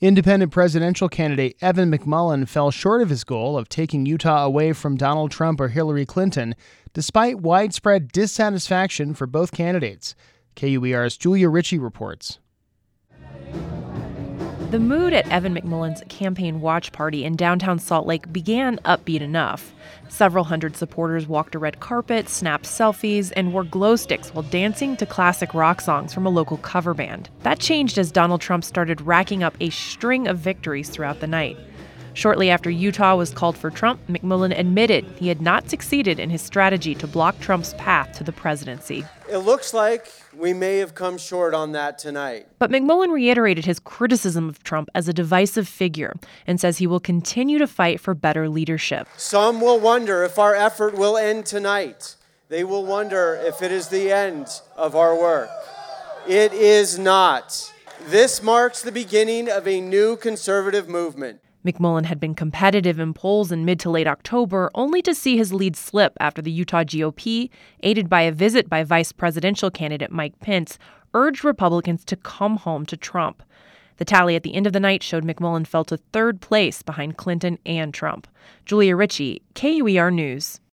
Independent presidential candidate Evan McMullin fell short of his goal of taking Utah away from Donald Trump or Hillary Clinton, despite widespread dissatisfaction for both candidates. KUER's Julia Ritchie reports. The mood at Evan McMullin's campaign watch party in downtown Salt Lake began upbeat enough. Several hundred supporters walked a red carpet, snapped selfies, and wore glow sticks while dancing to classic rock songs from a local cover band. That changed as Donald Trump started racking up a string of victories throughout the night. Shortly after Utah was called for Trump, McMullin admitted he had not succeeded in his strategy to block Trump's path to the presidency. It looks like we may have come short on that tonight. But McMullin reiterated his criticism of Trump as a divisive figure and says he will continue to fight for better leadership. Some will wonder if our effort will end tonight. They will wonder if it is the end of our work. It is not. This marks the beginning of a new conservative movement. McMullin had been competitive in polls in mid to late October, only to see his lead slip after the Utah GOP, aided by a visit by vice presidential candidate Mike Pence, urged Republicans to come home to Trump. The tally at the end of the night showed McMullin fell to third place behind Clinton and Trump. Julia Ritchie, KUER News.